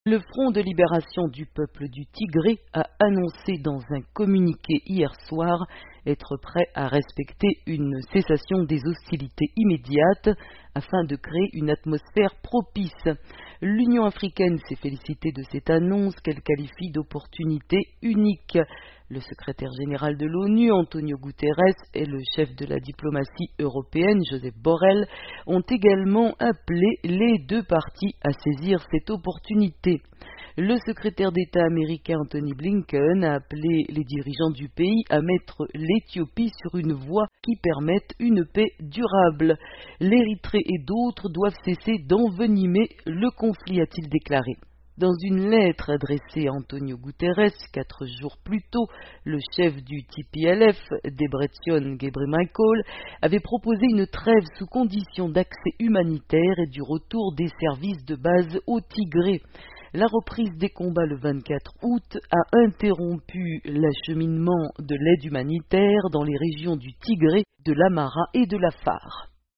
Le Front de libération du peuple du Tigré a annoncé dans un communiqué hier soir être prêt à respecter une cessation des hostilités immédiates afin de créer une atmosphère propice. L'Union africaine s'est félicitée de cette annonce qu'elle qualifie d'opportunité unique. Le secrétaire général de l'ONU, Antonio Guterres, et le chef de la diplomatie européenne, Josep Borrell, ont également appelé les deux parties à saisir cette opportunité. Le secrétaire d'État américain Antony Blinken a appelé les dirigeants du pays à mettre l'Éthiopie sur une voie qui permette une paix durable. L'Érythrée et d'autres doivent cesser d'envenimer le conflit, a-t-il déclaré. Dans une lettre adressée à Antonio Guterres 4 jours plus tôt, le chef du TPLF, Debretsion Gebremichael, avait proposé une trêve sous condition d'accès humanitaire et du retour des services de base au Tigré. La reprise des combats le 24 août a interrompu l'acheminement de l'aide humanitaire dans les régions du Tigré, de l'Amhara et de l'Afar.